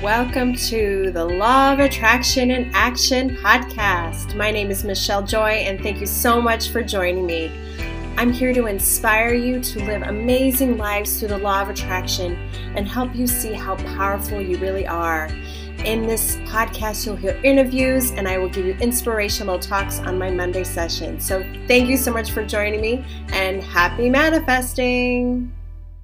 Welcome to the Law of Attraction in Action podcast. My name is Michelle Joy, and thank you so much for joining me. I'm here to inspire you to live amazing lives through the law of attraction and help you see how powerful you really are. In this podcast, you'll hear interviews, and I will give you inspirational talks on my Monday session. So thank you so much for joining me, and happy manifesting.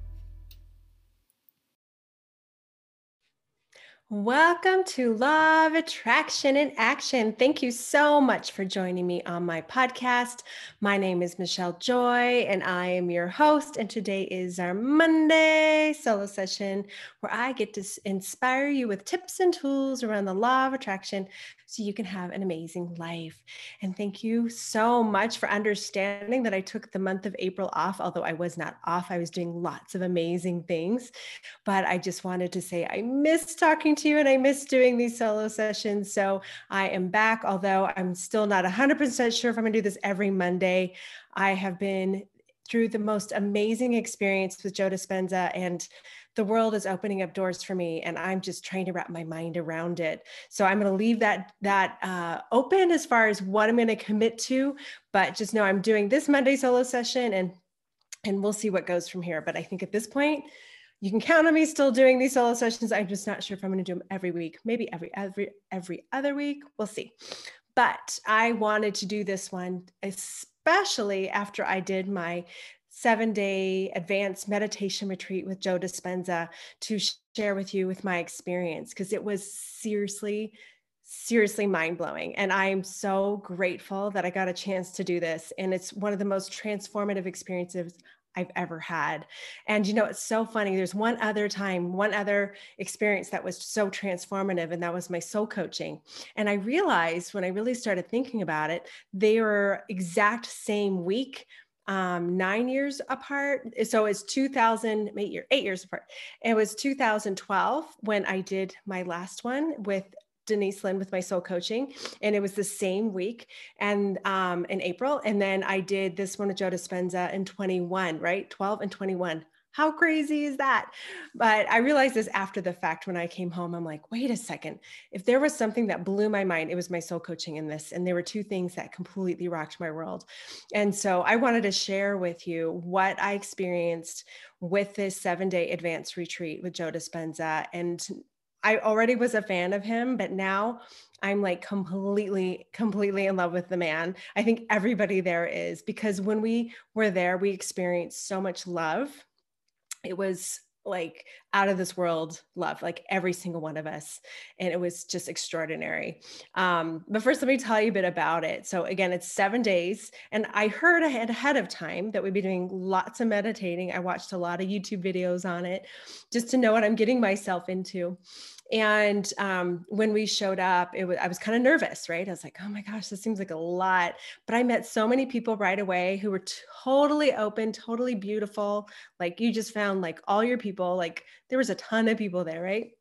Welcome to Law of Attraction in Action. Thank you so much for joining me on my podcast. My name is Michelle Joy, and I am your host. And today is our Monday solo session where I get to inspire you with tips and tools around the law of attraction so you can have an amazing life. And thank you so much for understanding that I took the month of April off, although I was not off. I was doing lots of amazing things. But I just wanted to say I miss talking to you and I miss doing these solo sessions. So I am back, although I'm still not 100% sure if I'm going to do this every Monday. I have been through the most amazing experience with Joe Dispenza, and the world is opening up doors for me, and I'm just trying to wrap my mind around it. So I'm going to leave that open as far as what I'm going to commit to, but just know I'm doing this Monday solo session, and we'll see what goes from here. But I think at this point, you can count on me still doing these solo sessions. I'm just not sure if I'm going to do them every week, maybe every other week. We'll see. But I wanted to do this one, especially after I did my 7-day advanced meditation retreat with Joe Dispenza, to share with you with my experience, because it was seriously mind-blowing. And I'm so grateful that I got a chance to do this. And it's one of the most transformative experiences I've ever had. And you know, it's so funny. There's one other experience that was so transformative, and that was my soul coaching. And I realized when I really started thinking about it, they were exact same week, 9 years apart. So it's 8 years apart. It was 2012 when I did my last one with Denise Linn with my soul coaching. And it was the same week and in April. And then I did this one with Joe Dispenza in 21, right? 12 and 21. How crazy is that? But I realized this after the fact when I came home. I'm like, wait a second. If there was something that blew my mind, it was my soul coaching in this. And there were two things that completely rocked my world. And so I wanted to share with you what I experienced with this 7-day advanced retreat with Joe Dispenza. And I already was a fan of him, but now I'm like completely in love with the man. I think everybody there is, because when we were there, we experienced so much love. It was like out of this world love, like every single one of us. And it was just extraordinary. But first, let me tell you a bit about it. So again, it's 7 days. And I heard ahead of time that we'd be doing lots of meditating. I watched a lot of YouTube videos on it just to know what I'm getting myself into. And when we showed up, I was kind of nervous, right? I was like, oh my gosh, this seems like a lot. But I met so many people right away who were totally open, totally beautiful. Like you just found like all your people, like there was a ton of people there, right?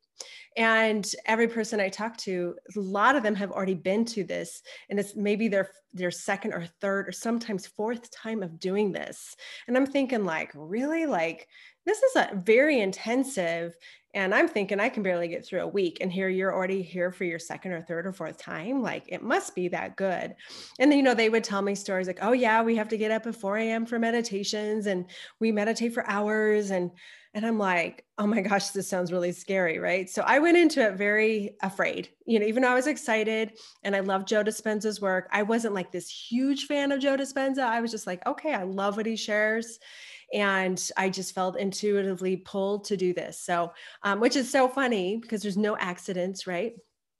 And every person I talked to, a lot of them have already been to this, and it's maybe their second or third or sometimes fourth time of doing this. And I'm thinking like, really? Like this is a very intensive, and I'm thinking I can barely get through a week, and here you're already here for your second or third or fourth time. Like it must be that good. And then, you know, they would tell me stories like, oh yeah, we have to get up at 4 a.m. for meditations, and we meditate for hours. And I'm like, oh my gosh, this sounds really scary, right? So I went into it very afraid, you know, even though I was excited and I love Joe Dispenza's work. I wasn't like this huge fan of Joe Dispenza. I was just like, okay, I love what he shares. And I just felt intuitively pulled to do this. So, which is so funny because there's no accidents, right?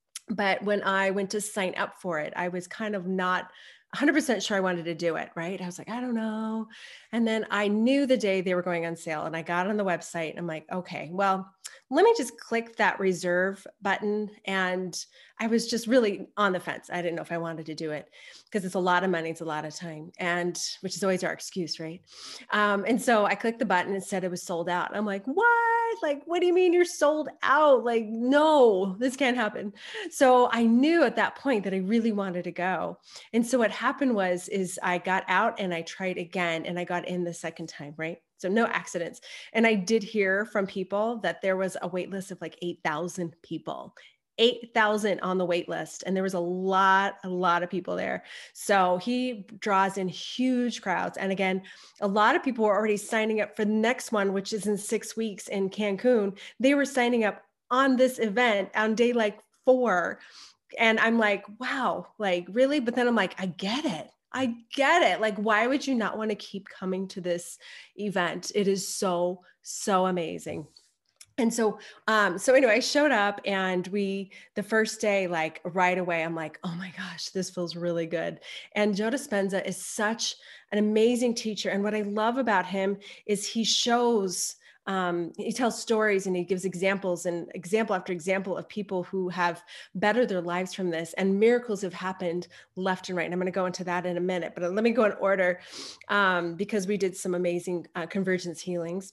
But when I went to sign up for it, I was kind of not 100% sure I wanted to do it, right? I was like, I don't know. And then I knew the day they were going on sale, and I got on the website and I'm like, okay, well, let me just click that reserve button. And I was just really on the fence. I didn't know if I wanted to do it because it's a lot of money. It's a lot of time, and which is always our excuse, right? And so I clicked the button and said it was sold out. I'm like, what? Like, what do you mean you're sold out? Like, no, this can't happen. So I knew at that point that I really wanted to go. And so what happened is I got out and I tried again, and I got in the second time, right? So no accidents. And I did hear from people that there was a wait list of like 8,000 people. 8,000 on the wait list. And there was a lot of people there. So he draws in huge crowds. And again, a lot of people were already signing up for the next one, which is in 6 weeks in Cancun. They were signing up on this event on day like 4. And I'm like, wow, like really? But then I'm like, I get it. I get it. Like, why would you not want to keep coming to this event? It is so, so amazing. And so anyway, I showed up and the first day, like right away, I'm like, oh my gosh, this feels really good. And Joe Dispenza is such an amazing teacher. And what I love about him is he tells stories and he gives examples and example after example of people who have bettered their lives from this, and miracles have happened left and right. And I'm going to go into that in a minute, but let me go in order because we did some amazing convergence healings.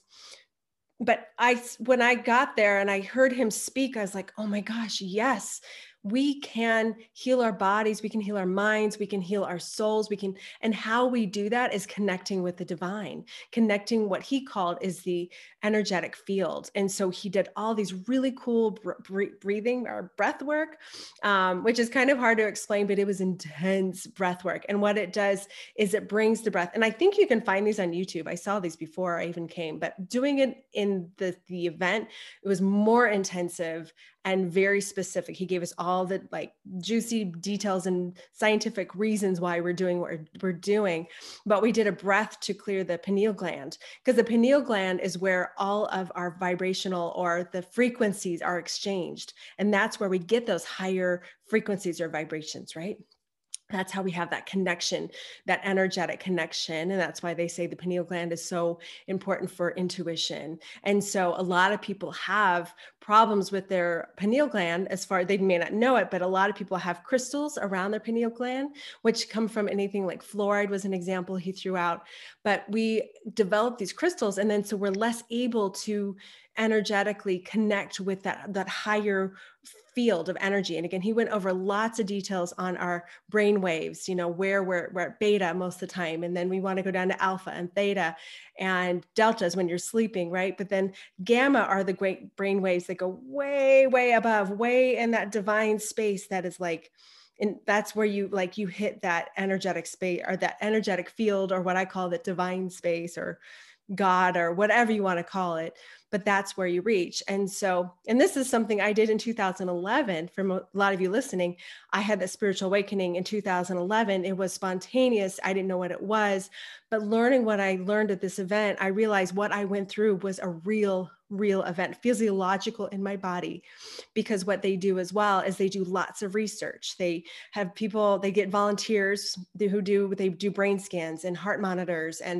But when I got there and I heard him speak, I was like, oh my gosh, yes, we can heal our bodies, we can heal our minds, we can heal our souls, and how we do that is connecting with the divine, connecting what he called is the energetic field. And so he did all these really cool breathing or breath work, which is kind of hard to explain, but it was intense breath work. And what it does is it brings the breath. And I think you can find these on YouTube. I saw these before I even came, but doing it in the event, it was more intensive and very specific. He gave us all the like juicy details and scientific reasons why we're doing what we're doing. But we did a breath to clear the pineal gland, because the pineal gland is where all of our vibrational or the frequencies are exchanged. And that's where we get those higher frequencies or vibrations, right? That's how we have that connection, that energetic connection. And that's why they say the pineal gland is so important for intuition. And so a lot of people have problems with their pineal gland they may not know it, but a lot of people have crystals around their pineal gland, which come from anything like fluoride was an example he threw out. But we develop these crystals. And then so we're less able to energetically connect with that higher field of energy. And again, he went over lots of details on our brain waves, where we're at beta most of the time. And then we want to go down to alpha and theta and deltas when you're sleeping, right? But then gamma are the great brain waves that go way, way above, way in that divine space that is like, and that's where you hit that energetic space or that energetic field, or what I call the divine space or God or whatever you want to call it, but that's where you reach. And this is something I did in 2011. For a lot of you listening, I had that spiritual awakening in 2011. It was spontaneous. I didn't know what it was, but learning what I learned at this event, I realized what I went through was a real event, physiological in my body, because what they do as well is they do lots of research. They have people, they get volunteers who do brain scans and heart monitors and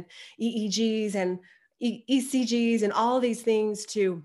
EEGs and ECGs and all these things to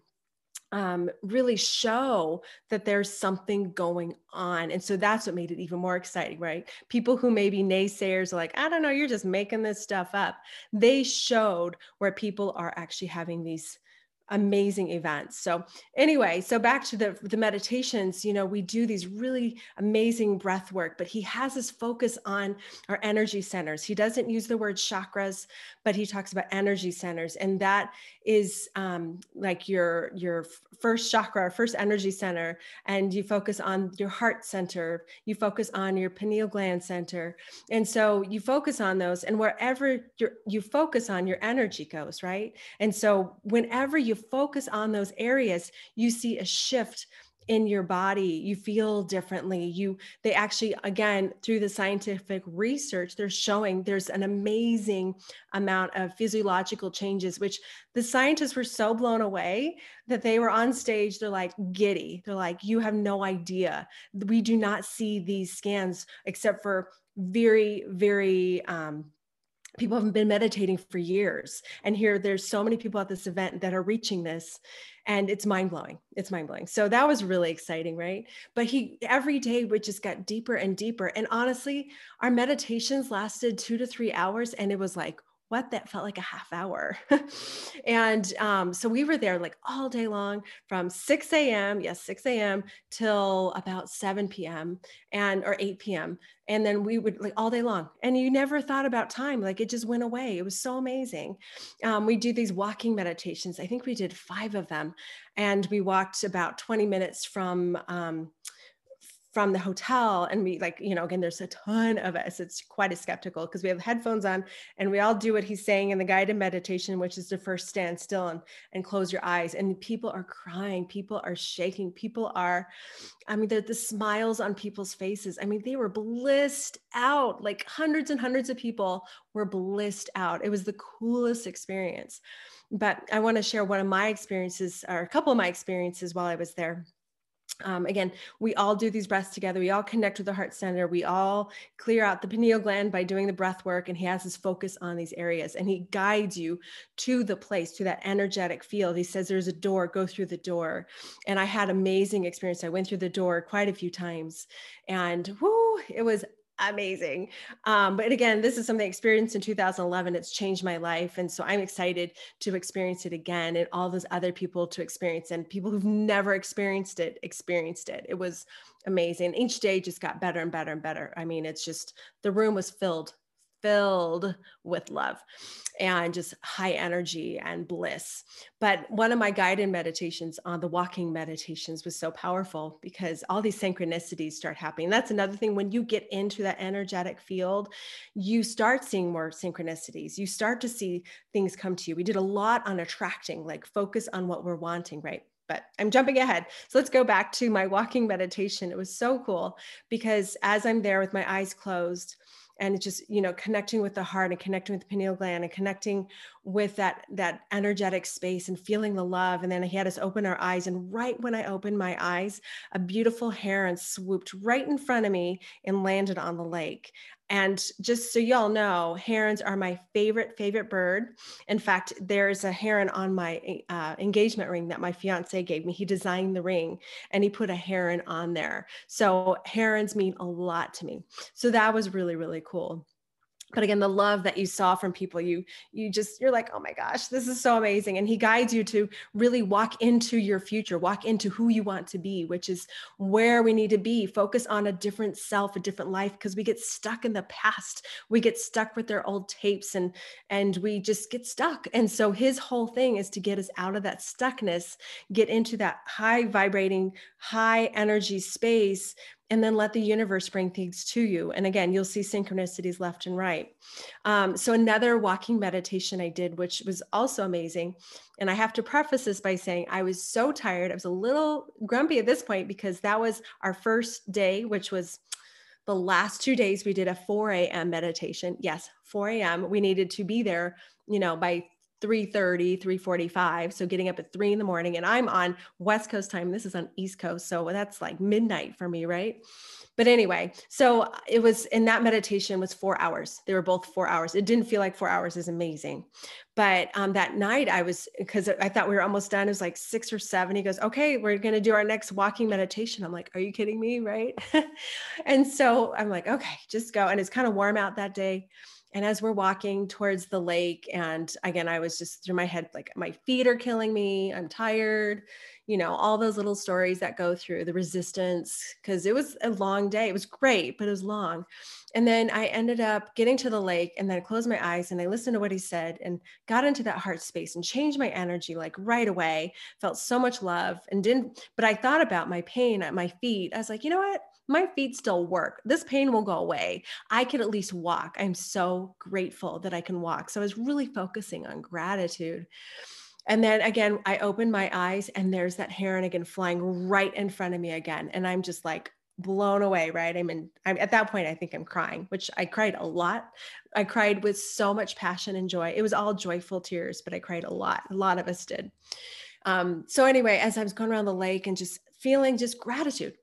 really show that there's something going on. And so that's what made it even more exciting, right? People who maybe naysayers are like, I don't know, you're just making this stuff up. They showed where people are actually having these amazing events. So anyway, so back to the meditations, we do these really amazing breath work, but he has this focus on our energy centers. He doesn't use the word chakras, but he talks about energy centers. And that is like your first chakra, first energy center. And you focus on your heart center, you focus on your pineal gland center. And so you focus on those, and wherever you focus on, your energy goes, right? And so whenever you focus on those areas, you see a shift in your body. You feel differently. They actually, again, through the scientific research, they're showing there's an amazing amount of physiological changes, which the scientists were so blown away that they were on stage. They're like giddy. They're like, you have no idea. We do not see these scans except for very, very, people have been meditating for years. And there's so many people at this event that are reaching this, and it's mind-blowing. It's mind-blowing. So that was really exciting, right? But every day we just got deeper and deeper. And honestly, our meditations lasted 2 to 3 hours, and it was like, what, that felt like a half hour. And so we were there like all day long from 6 a.m. Yes, 6 a.m. till about 7 p.m. and or 8 p.m. And then we would like all day long. And you never thought about time. Like it just went away. It was so amazing. We do these walking meditations. I think we did 5 of them. And we walked about 20 minutes from the hotel, and we like, again, there's a ton of us. It's quite a skeptical because we have headphones on and we all do what he's saying in the guided meditation, which is to first stand still and close your eyes. And people are crying, people are shaking, people are, I mean, the smiles on people's faces. I mean, they were blissed out, like hundreds and hundreds of people were blissed out. It was the coolest experience. But I want to share one of my experiences, or a couple of my experiences while I was there. Again, we all do these breaths together. We all connect with the heart center. We all clear out the pineal gland by doing the breath work. And he has his focus on these areas and he guides you to the place, to that energetic field. He says, there's a door, go through the door. And I had amazing experience. I went through the door quite a few times and whoo, it was amazing. But again, this is something I experienced in 2011. It's changed my life. And so I'm excited to experience it again and all those other people to experience, and people who've never experienced it. It was amazing. Each day just got better and better and better. I mean, it's just, the room was filled with love and just high energy and bliss. But one of my guided meditations on the walking meditations was so powerful because all these synchronicities start happening. That's another thing. When you get into that energetic field, you start seeing more synchronicities. You start to see things come to you. We did a lot on attracting, like focus on what we're wanting, right? But I'm jumping ahead. So let's go back to my walking meditation. It was so cool because as I'm there with my eyes closed, and just, connecting with the heart and connecting with the pineal gland and connecting with that energetic space and feeling the love. And then he had us open our eyes. And right when I opened my eyes, a beautiful heron swooped right in front of me and landed on the lake. And just so y'all know, herons are my favorite bird. In fact, there's a heron on my engagement ring that my fiance gave me. He designed the ring and he put a heron on there. So herons mean a lot to me. So that was really, really cool. But again, the love that you saw from people, you're like, oh my gosh, this is so amazing. And he guides you to really walk into your future, walk into who you want to be, which is where we need to be. Focus on a different self, a different life, because we get stuck in the past. We get stuck with their old tapes and we just get stuck. And so his whole thing is to get us out of that stuckness, get into that high vibrating, high energy space, and then let the universe bring things to you. And again, you'll see synchronicities left and right. So another walking meditation I did, which was also amazing. And I have to preface this by saying I was so tired. I was a little grumpy at this point because that was our first day, which was the last 2 days. We did a 4 a.m. meditation. Yes, 4 a.m. We needed to be there, by 3:30, 3:45. So getting up at 3 a.m. and I'm on West Coast time. This is on East Coast. So that's like midnight for me, right? But anyway, so it was, in that meditation was 4 hours. They were both 4 hours. It didn't feel like 4 hours is amazing. But that night because I thought we were almost done. It was like 6 or 7. He goes, okay, we're going to do our next walking meditation. I'm like, are you kidding me? Right. And so I'm like, okay, just go. And it's kind of warm out that day. And as we're walking towards the lake, and again, I was just through my head, like my feet are killing me. I'm tired, all those little stories that go through the resistance, because it was a long day. It was great, but it was long. And then I ended up getting to the lake, and then I closed my eyes and I listened to what he said and got into that heart space and changed my energy like right away. Felt so much love but I thought about my pain at my feet. I was like, you know what? My feet still work. This pain will go away. I could at least walk. I'm so grateful that I can walk. So I was really focusing on gratitude. And then again, I opened my eyes and there's that heron again flying right in front of me again. And I'm just like blown away, right? I'm at that point, I think I'm crying, which I cried a lot. I cried with so much passion and joy. It was all joyful tears, but I cried a lot. A lot of us did. So anyway, as I was going around the lake and just feeling just gratitude,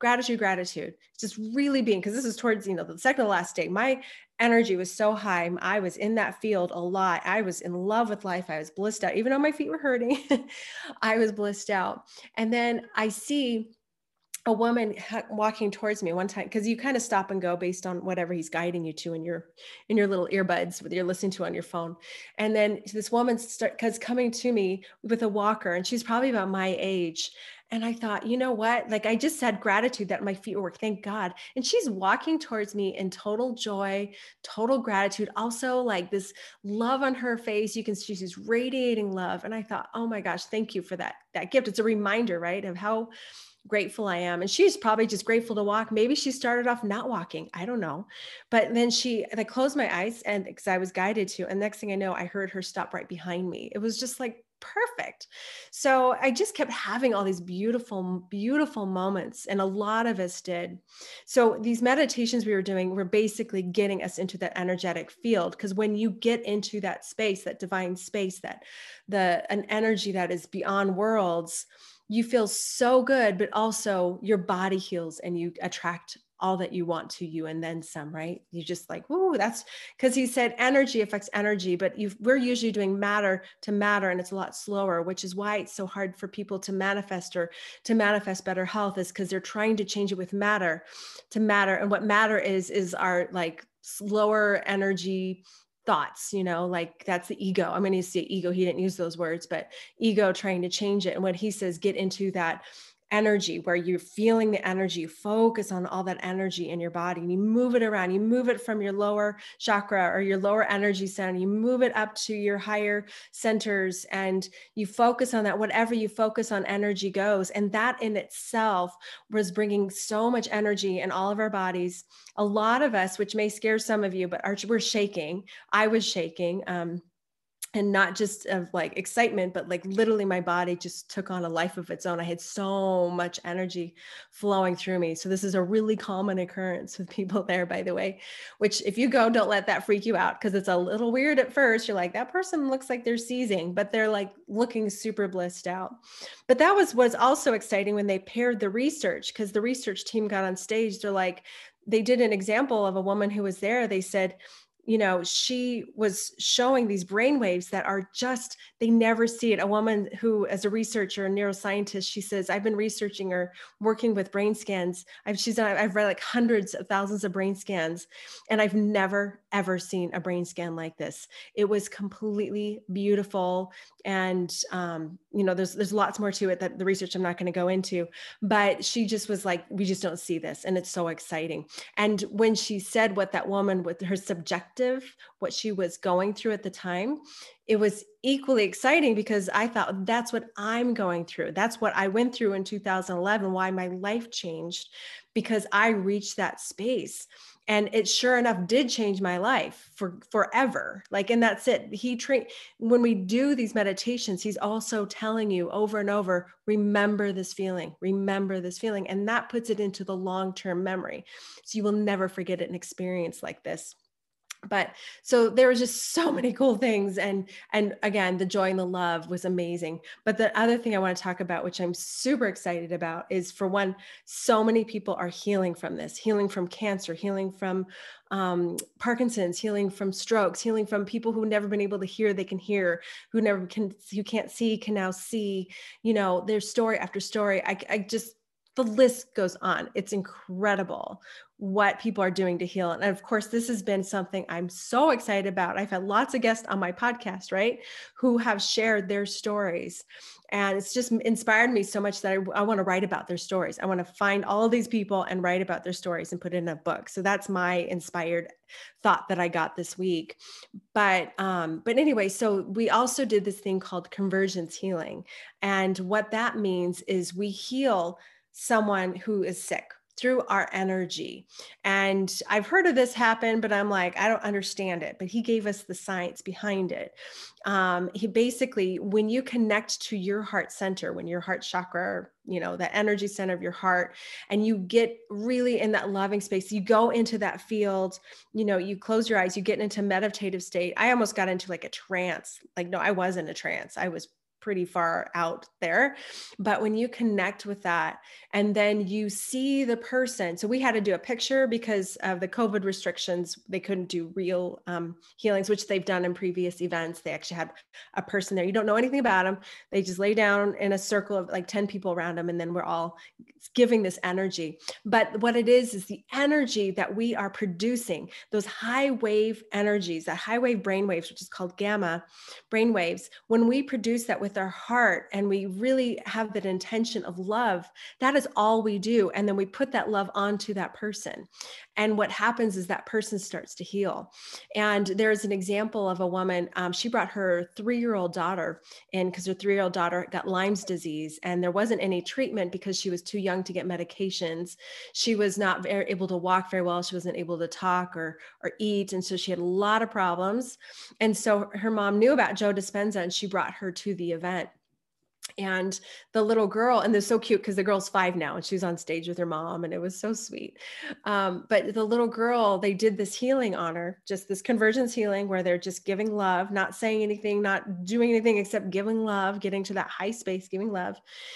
just really being, because this is towards, the second to last day, my energy was so high. I was in that field a lot. I was in love with life. I was blissed out, even though my feet were hurting. I was blissed out. And then I see a woman walking towards me one time, because you kind of stop and go based on whatever he's guiding you to in your little earbuds that you're listening to on your phone. And then this woman cause coming to me with a walker, and she's probably about my age. And I thought, you know what? Like, I just had gratitude that my feet work. Thank God. And she's walking towards me in total joy, total gratitude. Also, like this love on her face. You can see she's radiating love. And I thought, oh my gosh, thank you for that gift. It's a reminder, right, of how grateful I am. And she's probably just grateful to walk. Maybe she started off not walking. I don't know. But then I closed my eyes, and because I was guided to, and next thing I know, I heard her stop right behind me. It was just like perfect. So I just kept having all these beautiful, beautiful moments. And a lot of us did. So these meditations we were doing were basically getting us into that energetic field. Because when you get into that space, that divine space, an energy that is beyond worlds, you feel so good, but also your body heals and you attract all that you want to you and then some, right? You just like, whoo, that's because he said energy affects energy, but we're usually doing matter to matter, and it's a lot slower, which is why it's so hard for people to manifest or to manifest better health, is because they're trying to change it with matter to matter. And what matter is our like slower energy thoughts, like that's the ego. I'm going to say ego. He didn't use those words, but ego trying to change it. And when he says, get into that energy where you're feeling the energy, you focus on all that energy in your body and you move it around, you move it from your lower chakra or your lower energy center, you move it up to your higher centers and you focus on that. Whatever you focus on, energy goes. And that in itself was bringing so much energy in all of our bodies. A lot of us, which may scare some of you, but we're shaking. I was shaking. And not just of like excitement, but like literally my body just took on a life of its own. I had so much energy flowing through me. So this is a really common occurrence with people there, by the way, which if you go, don't let that freak you out, because it's a little weird at first. You're like, that person looks like they're seizing, but they're like looking super blissed out. But that was also exciting when they paired the research, because the research team got on stage. They did an example of a woman who was there. They said, she was showing these brain waves that are just, they never see it. A woman who, as a researcher, a neuroscientist, she says, I've been researching or working with brain scans. I've read like hundreds of thousands of brain scans, and I've never, ever seen a brain scan like this. It was completely beautiful. And, there's lots more to it that the research I'm not going to go into, but she just was like, we just don't see this. And it's so exciting. And when she said what that woman with her subjective, what she was going through at the time, it was equally exciting, because I thought, that's what I'm going through. That's what I went through in 2011, why my life changed, because I reached that space. And it sure enough did change my life for forever. Like, and that's it. When we do these meditations, he's also telling you over and over, remember this feeling, remember this feeling. And that puts it into the long-term memory. So you will never forget an experience like this. But so there was just so many cool things. And again, the joy and the love was amazing. But the other thing I want to talk about, which I'm super excited about, is, for one, so many people are healing from this, healing from cancer, healing from Parkinson's, healing from strokes, healing from people who've never been able to hear, they can hear, who can't see, can now see, there's story after story. The list goes on. It's incredible what people are doing to heal. And of course, this has been something I'm so excited about. I've had lots of guests on my podcast, right, who have shared their stories. And it's just inspired me so much that I want to write about their stories. I want to find all of these people and write about their stories and put it in a book. So that's my inspired thought that I got this week. But anyway, so we also did this thing called convergence healing. And what that means is we heal someone who is sick through our energy. And I've heard of this happen, but I'm like, I don't understand it. But he gave us the science behind it. He basically, when you connect to your heart center, when your heart chakra, that energy center of your heart, and you get really in that loving space, you go into that field, you close your eyes, you get into meditative state. I almost got into like a trance. Like, no, I wasn't a trance. I was pretty far out there. But when you connect with that and then you see the person, so we had to do a picture because of the COVID restrictions. They couldn't do real healings, which they've done in previous events. They actually had a person there. You don't know anything about them. They just lay down in a circle of like 10 people around them. And then we're all giving this energy. But what it is the energy that we are producing, those high wave energies, that high wave brain waves, which is called gamma brain waves. When we produce that with our heart and we really have that intention of love, that is all we do. And then we put that love onto that person. And what happens is that person starts to heal. And there's an example of a woman, she brought her 3-year-old daughter in because her 3-year-old daughter got Lyme's disease and there wasn't any treatment because she was too young to get medications. She was not able to walk very well. She wasn't able to talk or eat. And so she had a lot of problems. And so her mom knew about Joe Dispenza and she brought her to the event. And the little girl, and they're so cute because the girl's 5 now and she's on stage with her mom and it was so sweet. But the little girl, they did this healing on her, just this convergence healing where they're just giving love, not saying anything, not doing anything except giving love, getting to that high space, giving love.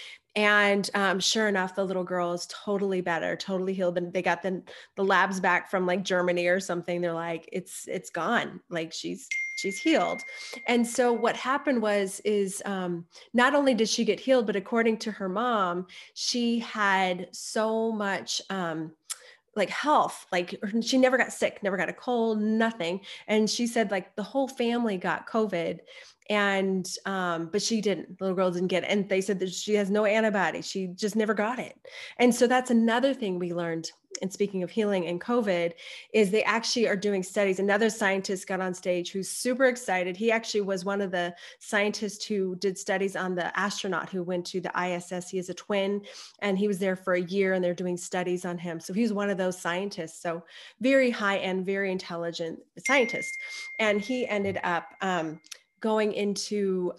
And sure enough, the little girl is totally better, totally healed. And they got the labs back from like Germany or something. They're like, it's gone. Like she's healed. And so what happened is not only did she get healed, but according to her mom, she had so much like health, like she never got sick, never got a cold, nothing. And she said like the whole family got COVID and but she didn't, the little girl didn't get it. And they said that she has no antibody, she just never got it. And so that's another thing we learned. And speaking of healing and COVID, is they actually are doing studies. Another scientist got on stage who's super excited. He actually was one of the scientists who did studies on the astronaut who went to the ISS. He is a twin and he was there for a year and they're doing studies on him. So he's one of those scientists. So very high end, very intelligent scientist. And he ended up going into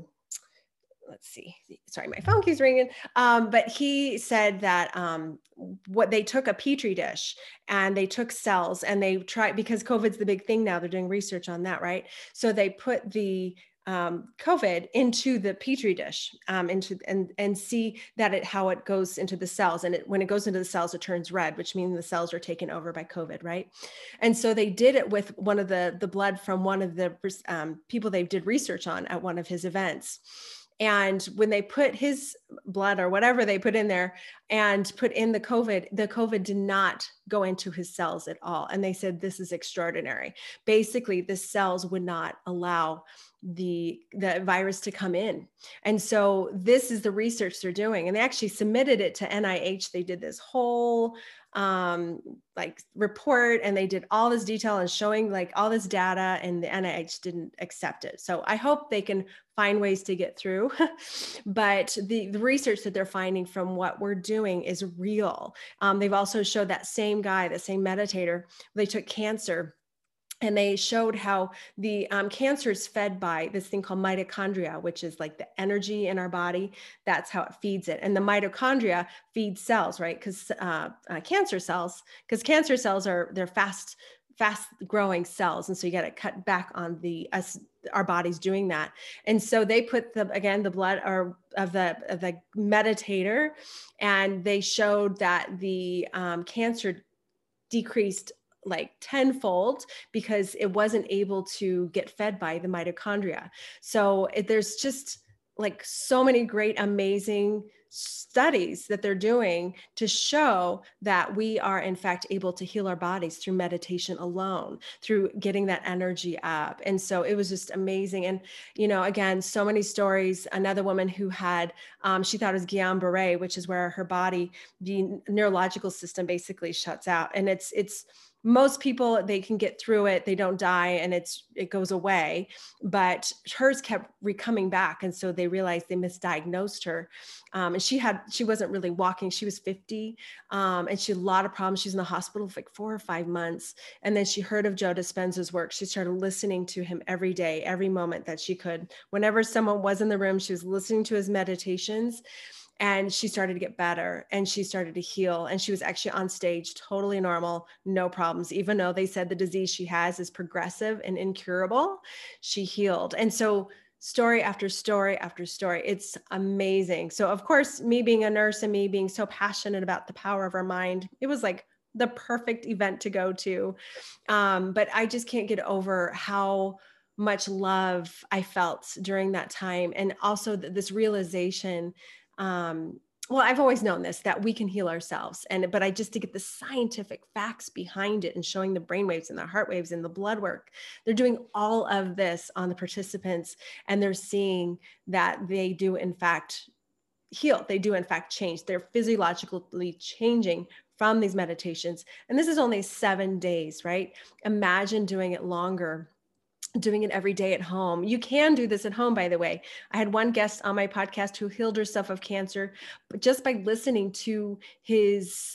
let's see, sorry, my phone keeps ringing. But he said that what they took a petri dish and they took cells and they tried, because COVID's the big thing now, they're doing research on that, right? So they put the COVID into the petri dish and see that how it goes into the cells. And when it goes into the cells, it turns red, which means the cells are taken over by COVID, right? And so they did it with one of the blood from one of the people they did research on at one of his events. And when they put his blood or whatever they put in there and put in the COVID did not go into his cells at all. And they said, this is extraordinary. Basically, the cells would not allow the virus to come in. And so this is the research they're doing. And they actually submitted it to NIH. They did this whole like report and they did all this detail and showing like all this data, and the NIH didn't accept it. So I hope they can find ways to get through. But the research that they're finding from what we're doing is real. They've also showed that same guy, the same meditator, they took cancer. And they showed how the cancer is fed by this thing called mitochondria, which is like the energy in our body. That's how it feeds it. And the mitochondria feed cells, right? Because cancer cells they're fast growing cells. And so you got to cut back on our bodies doing that. And so they put the blood of the meditator, and they showed that the cancer decreased like tenfold because it wasn't able to get fed by the mitochondria. So there's just like so many great, amazing studies that they're doing to show that we are in fact able to heal our bodies through meditation alone, through getting that energy up. And so it was just amazing. And, again, so many stories. Another woman who had, she thought it was Guillain-Barré, which is where her body, the neurological system basically shuts out. And it's most people, they can get through it, they don't die, and it goes away, but hers kept coming back. And so they realized they misdiagnosed her. And she wasn't really walking. She was 50 and she had a lot of problems. She was in the hospital for like 4 or 5 months. And then she heard of Joe Dispenza's work. She started listening to him every day, every moment that she could. Whenever someone was in the room, she was listening to his meditations. And she started to get better and she started to heal. And she was actually on stage, totally normal, no problems. Even though they said the disease she has is progressive and incurable, she healed. And so story after story after story. It's amazing. So of course, me being a nurse and me being so passionate about the power of our mind, it was like the perfect event to go to. But I just can't get over how much love I felt during that time. And also this realization, well, I've always known this, that we can heal ourselves. But I just to get the scientific facts behind it and showing the brain waves and the heart waves and the blood work, they're doing all of this on the participants, and they're seeing that they do in fact heal. They do in fact change. They're physiologically changing from these meditations. And this is only 7 days, right? Imagine doing it longer, doing it every day at home. You can do this at home, by the way. I had one guest on my podcast who healed herself of cancer, but just by listening to his,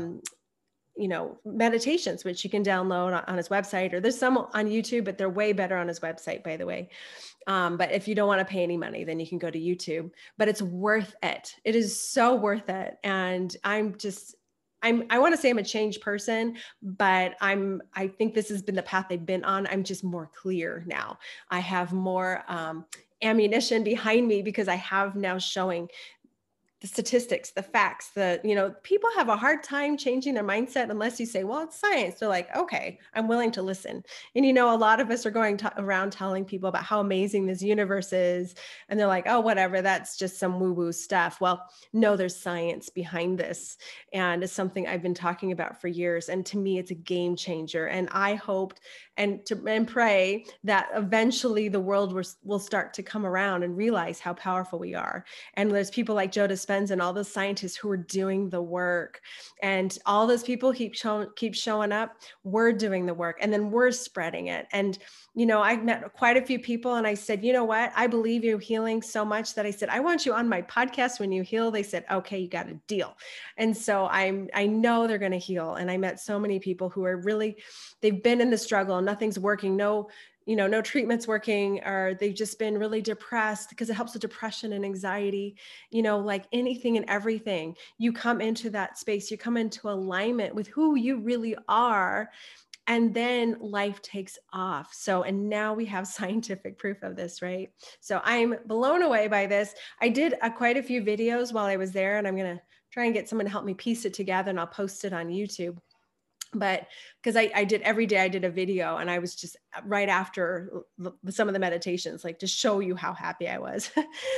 meditations, which you can download on his website, or there's some on YouTube, but they're way better on his website, by the way. But if you don't want to pay any money, then you can go to YouTube, but it's worth it. It is so worth it. And I want to say I'm a changed person, but I think this has been the path they've been on. I'm just more clear now. I have more ammunition behind me because I have now showing the statistics, the facts, people have a hard time changing their mindset unless you say, well, it's science. They're like, okay, I'm willing to listen. And, a lot of us are going around telling people about how amazing this universe is. And they're like, oh, whatever, that's just some woo-woo stuff. Well, no, there's science behind this. And it's something I've been talking about for years. And to me, it's a game changer. And I hoped and pray that eventually the world will start to come around and realize how powerful we are. And there's people like Joe Dispenza and all those scientists who are doing the work, and all those people keep showing up. We're doing the work, and then we're spreading it. And I met quite a few people, and I said, you know what? I believe you're healing so much that I said, I want you on my podcast when you heal. They said, okay, you got a deal. And so I know they're going to heal. And I met so many people who are really, they've been in the struggle and nothing's working. No treatment's working, or they've just been really depressed, because it helps with depression and anxiety, like anything and everything. You come into that space, you come into alignment with who you really are, and then life takes off. And now we have scientific proof of this, right? So I'm blown away by this. I did quite a few videos while I was there, and I'm going to try and get someone to help me piece it together, and I'll post it on YouTube. But because I did every day, I did a video, and I was just right after some of the meditations, like to show you how happy I was,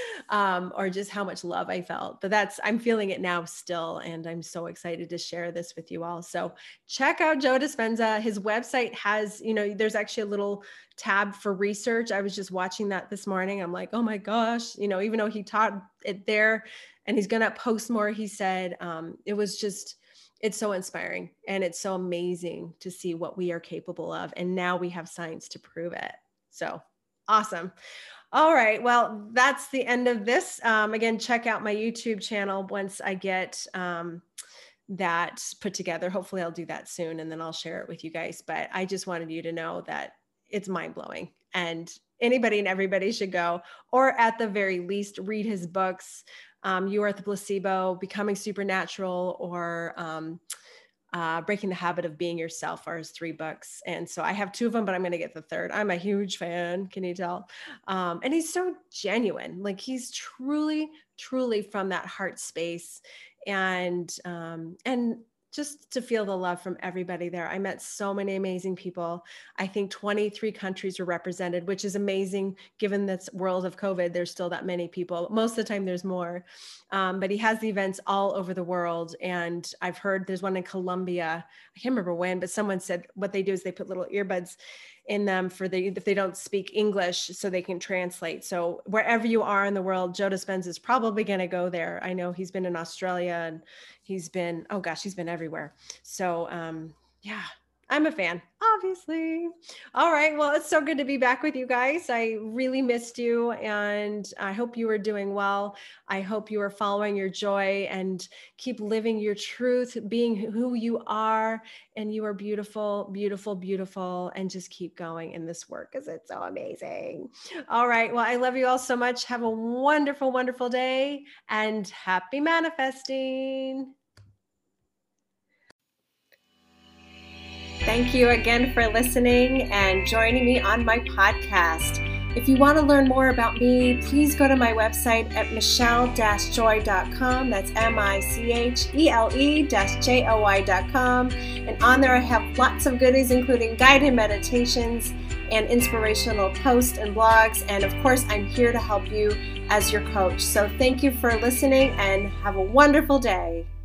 or just how much love I felt. But I'm feeling it now still. And I'm so excited to share this with you all. So check out Joe Dispenza. His website has, there's actually a little tab for research. I was just watching that this morning. I'm like, oh my gosh, even though he taught it there and he's going to post more, he said, it's so inspiring, and it's so amazing to see what we are capable of. And now we have science to prove it. So awesome. All right. Well, that's the end of this. Again, check out my YouTube channel once I get that put together. Hopefully I'll do that soon, and then I'll share it with you guys. But I just wanted you to know that it's mind-blowing, and anybody and everybody should go, or at the very least, read his books. You Are the Placebo, Becoming Supernatural, or Breaking the Habit of Being Yourself are his 3 books. And so I have 2 of them, but I'm going to get the 3rd. I'm a huge fan. Can you tell? And he's so genuine. Like, he's truly, truly from that heart space. And just to feel the love from everybody there. I met so many amazing people. I think 23 countries were represented, which is amazing given this world of COVID. There's still that many people. Most of the time there's more. But he has the events all over the world. And I've heard there's one in Colombia. I can't remember when, but someone said what they do is they put little earbuds in them if they don't speak English, so they can translate. So wherever you are in the world, Joe Dispenza is probably going to go there. I know he's been in Australia, and he's been everywhere. So yeah, I'm a fan, obviously. All right. Well, it's so good to be back with you guys. I really missed you, and I hope you are doing well. I hope you are following your joy and keep living your truth, being who you are. And you are beautiful, beautiful, beautiful. And just keep going in this work, because it's so amazing. All right. Well, I love you all so much. Have a wonderful, wonderful day, and happy manifesting. Thank you again for listening and joining me on my podcast. If you want to learn more about me, please go to my website at michelle-joy.com. That's michele-joy.com. And on there I have lots of goodies, including guided meditations and inspirational posts and blogs. And of course, I'm here to help you as your coach. So thank you for listening and have a wonderful day.